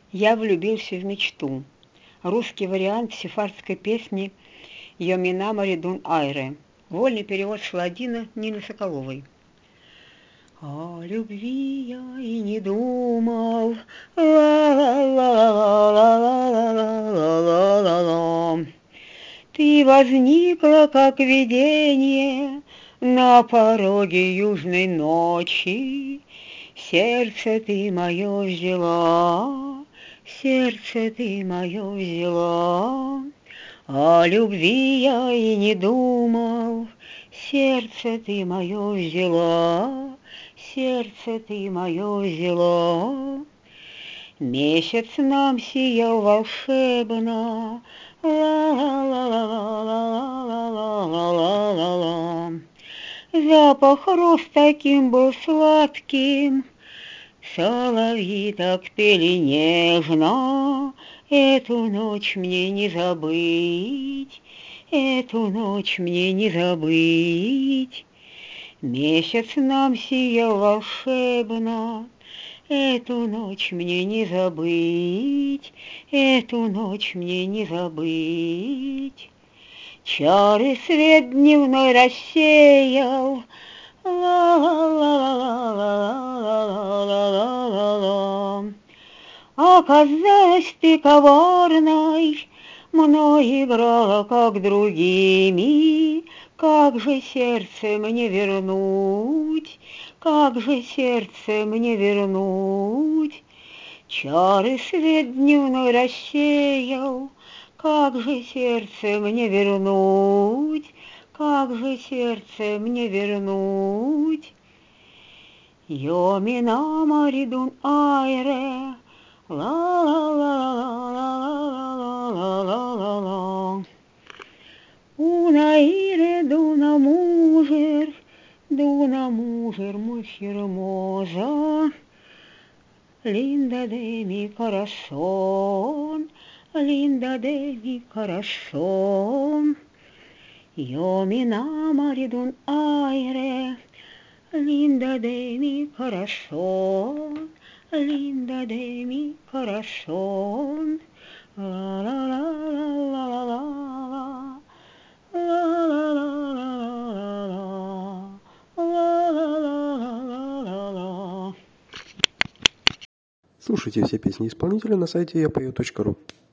Я влюбился в мечту. Русский вариант сефардской песни «Йомина Маридун Айре». Вольный перевод с ладина Нины Соколовой. О любви я и не думал, ла-ла-ла-ла-ла-ла-ла-ла-ла. Ты возникла, как видение, на пороге южной ночи. Сердце ты мое взяла, сердце ты мое взяла. О любви я и не думал, сердце ты мое взяла, сердце ты мое взяла. Месяц нам сиял волшебно, ла-ла-ла-ла-ла-ла-ла-ла-ла. Запах роз таким был сладким, соловьи так пели нежно. Эту ночь мне не забыть, эту ночь мне не забыть. Месяц нам сиял волшебно, эту ночь мне не забыть, эту ночь мне не забыть. Чары свет дневной рассеял, ла-ла-ла-ла-ла-ла-ла-ла-ла. Оказалась ты коварной, мной играла, как другими. Как же сердце мне вернуть, как же сердце мне вернуть? Чары свет дневной рассеял, как же сердце мне вернуть, как же сердце мне вернуть? Йомина Маридун Айре, ла-ла-ла-ла-ла-ла-ла-ла-ла. Una ire d'una mujer muy hermosa, linda de mi corazón, linda de mi corazón. Yo me enamoré de un aire, linda de mi corazón, linda de mi corazón. La la la la la la la. Слушайте все песни исполнителя на сайте yapoe.ru.